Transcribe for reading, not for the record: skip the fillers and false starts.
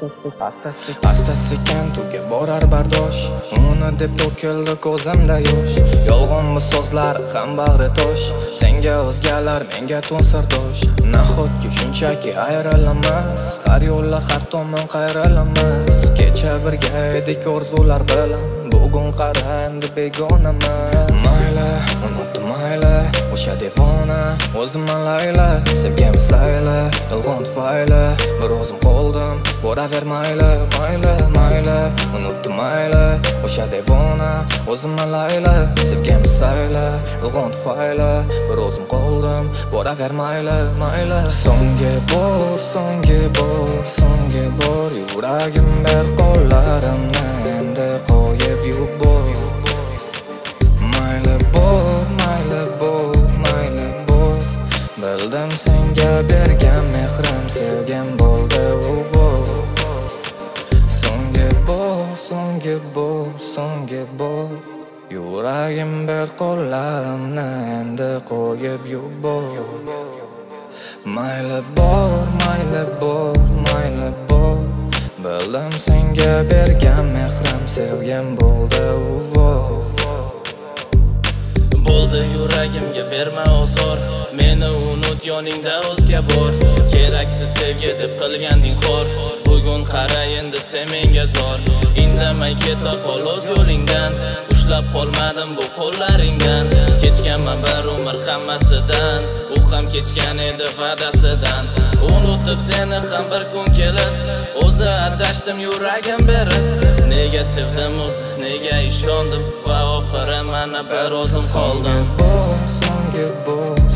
asta sekin tuga borar bardosh. Uni deb to'kildi ko'zimda yosh. Yolg'on bu so'zlar ham bag'ri tosh. Senga o'zgalar, menga to'n sirdosh. Nahotki shunchaki ayrilamas, har yo'llar har tomon qayrilamas. Kecha birga edik orzular bilan, bugun qara endi begonaman. Mayli, unutdim mayli, o'sha devona o'zimman layla. Sevgim sayla, yolg'on tufayli bir o'zim qoldim. Boraver mayli, mayli, unutdim mayli, o'sha devona o'zimman layla. Sevgim sayla, yolg'on tufayli bir o'zim qoldim. Boraver mayli. So'nggi bor yuragim ber qo'llarimni endi qo'yib yubor. Mayli bor, bildim senga bergan mehrim sevgim bo'ldi uvor. So'nggi bor yuragim ber qo'llarimni endi qo'yib yubor. Mayli bor, bildim senga bergan mehrim sevgim bo'ldi uvor. Bo'ldi yuragimga berma ozor, meni unut yoningda o'zga bor. Keraksiz sevgi deb qilganding xor, bugun qara endi sen menga zor. Indamay keta qol o'z yo'lingdan, ushlab qolmadim bu qo'llaringdan. Kechganman bir umr hammasidan, u ham kechgan edi va'dasidan. Unutib seni ham bir kun kelib, o'zi adashdim yuragim berib. Nega sevdim o'zi, nega ishondim va oxiri mana bir o'zim qoldim. So'nggi bor